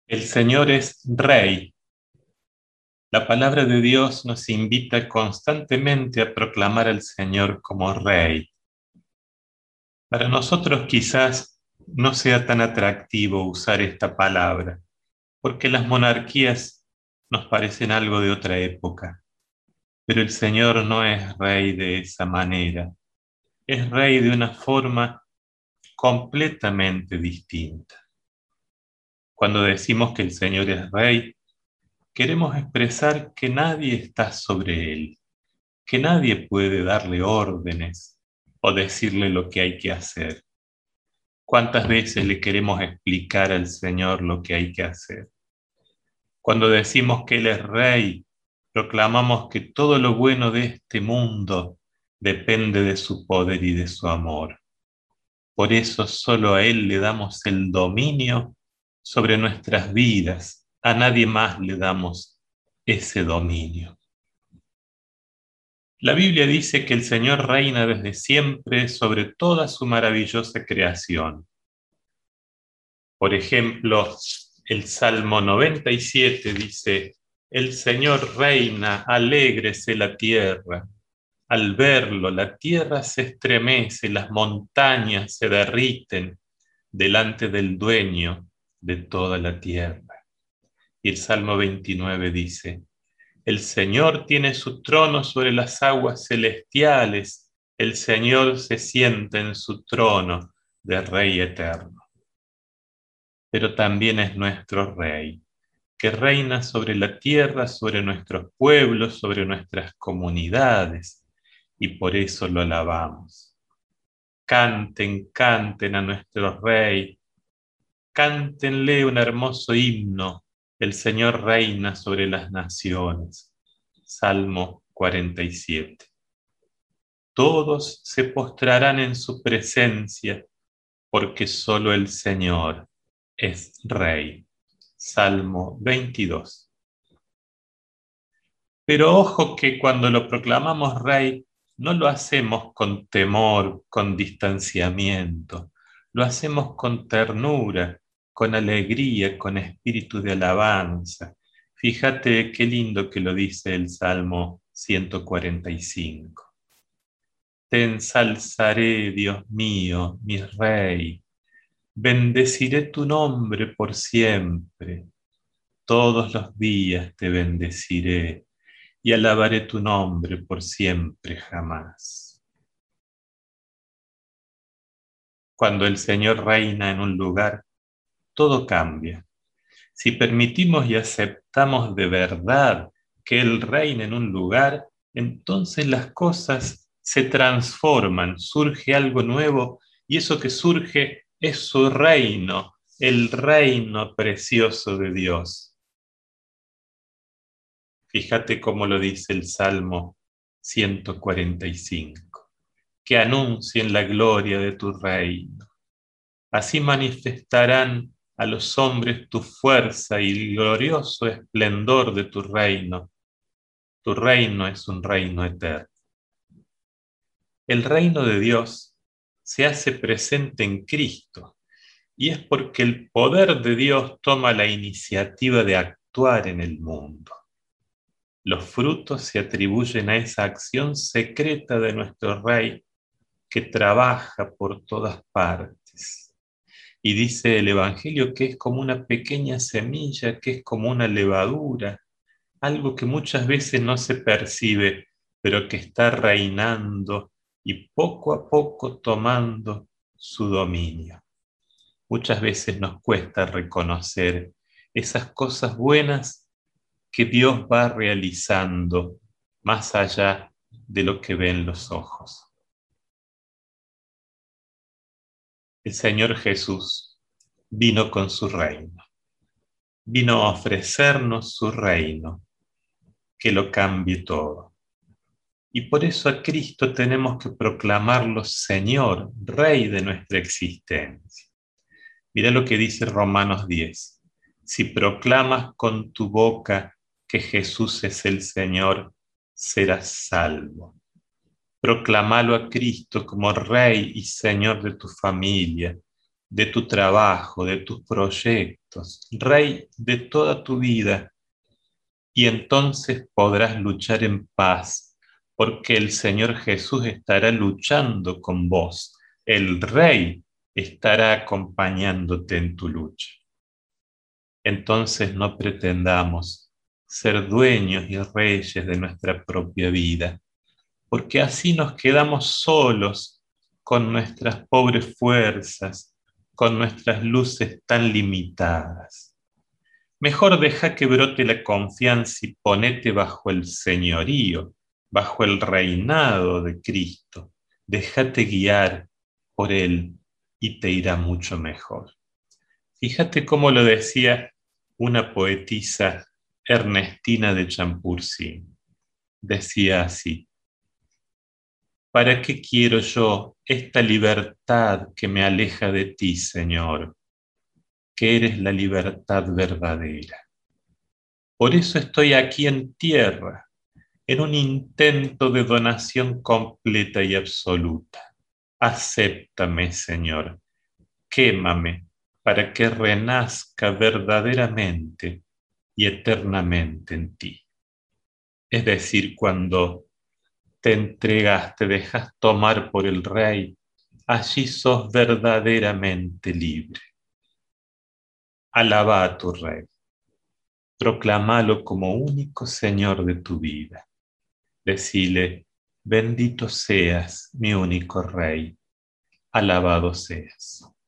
El Señor es Rey. La palabra de Dios nos invita constantemente a proclamar al Señor como Rey. Para nosotros quizás no sea tan atractivo usar esta palabra, porque las monarquías nos parecen algo de otra época, pero el Señor no es Rey de esa manera, es Rey de una forma completamente distinta. Cuando decimos que el Señor es Rey, queremos expresar que nadie está sobre Él, que nadie puede darle órdenes o decirle lo que hay que hacer. ¿Cuántas veces le queremos explicar al Señor lo que hay que hacer? Cuando decimos que Él es Rey, proclamamos que todo lo bueno de este mundo depende de su poder y de su amor. Por eso solo a Él le damos el dominio sobre nuestras vidas, a nadie más le damos ese dominio. La Biblia dice que el Señor reina desde siempre sobre toda su maravillosa creación. Por ejemplo, el Salmo 97 dice: El Señor reina, alégrese la tierra. Al verlo, la tierra se estremece, las montañas se derriten delante del dueño de toda la tierra. Y el Salmo 29 dice: El Señor tiene su trono sobre las aguas celestiales, el Señor se sienta en su trono de Rey eterno. Pero también es nuestro Rey, que reina sobre la tierra, sobre nuestros pueblos, sobre nuestras comunidades, y por eso lo alabamos. Canten, canten a nuestro Rey, cántenle un hermoso himno, el Señor reina sobre las naciones. Salmo 47. Todos se postrarán en su presencia, porque solo el Señor es Rey. Salmo 22. Pero ojo que cuando lo proclamamos Rey, no lo hacemos con temor, con distanciamiento, lo hacemos con ternura, con alegría, con espíritu de alabanza. Fíjate qué lindo que lo dice el Salmo 145. Te ensalzaré, Dios mío, mi Rey. Bendeciré tu nombre por siempre. Todos los días te bendeciré y alabaré tu nombre por siempre jamás. Cuando el Señor reina en un lugar, todo cambia. Si permitimos y aceptamos de verdad que Él reina en un lugar, entonces las cosas se transforman, surge algo nuevo y eso que surge es su reino, el reino precioso de Dios. Fíjate cómo lo dice el Salmo 145, que anuncien la gloria de tu reino. Así manifestarán a los hombres tu fuerza y el glorioso esplendor de tu reino. Tu reino es un reino eterno. El reino de Dios se hace presente en Cristo y es porque el poder de Dios toma la iniciativa de actuar en el mundo. Los frutos se atribuyen a esa acción secreta de nuestro Rey que trabaja por todas partes. Y dice el Evangelio que es como una pequeña semilla, que es como una levadura, algo que muchas veces no se percibe, pero que está reinando y poco a poco tomando su dominio. Muchas veces nos cuesta reconocer esas cosas buenas que Dios va realizando más allá de lo que ven los ojos. El Señor Jesús vino con su reino, vino a ofrecernos su reino, que lo cambie todo. Y por eso a Cristo tenemos que proclamarlo Señor, Rey de nuestra existencia. Mira lo que dice Romanos 10. Si proclamas con tu boca que Jesús es el Señor, serás salvo. Proclamalo a Cristo como Rey y Señor de tu familia, de tu trabajo, de tus proyectos, Rey de toda tu vida, y entonces podrás luchar en paz, porque el Señor Jesús estará luchando con vos. El Rey estará acompañándote en tu lucha. Entonces no pretendamos ser dueños y reyes de nuestra propia vida, porque así nos quedamos solos con nuestras pobres fuerzas, con nuestras luces tan limitadas. Mejor deja que brote la confianza y ponete bajo el señorío, bajo el reinado de Cristo. Déjate guiar por Él y te irá mucho mejor. Fíjate cómo lo decía una poetisa, Ernestina de Champurcí. Decía así: ¿para qué quiero yo esta libertad que me aleja de ti, Señor, que eres la libertad verdadera? Por eso estoy aquí en tierra, en un intento de donación completa y absoluta. Acéptame, Señor, quémame para que renazca verdaderamente y eternamente en ti. Es decir, cuando te entregas, te dejas tomar por el Rey, allí sos verdaderamente libre. Alaba a tu Rey, proclamalo como único Señor de tu vida. Decile: bendito seas, mi único Rey, alabado seas.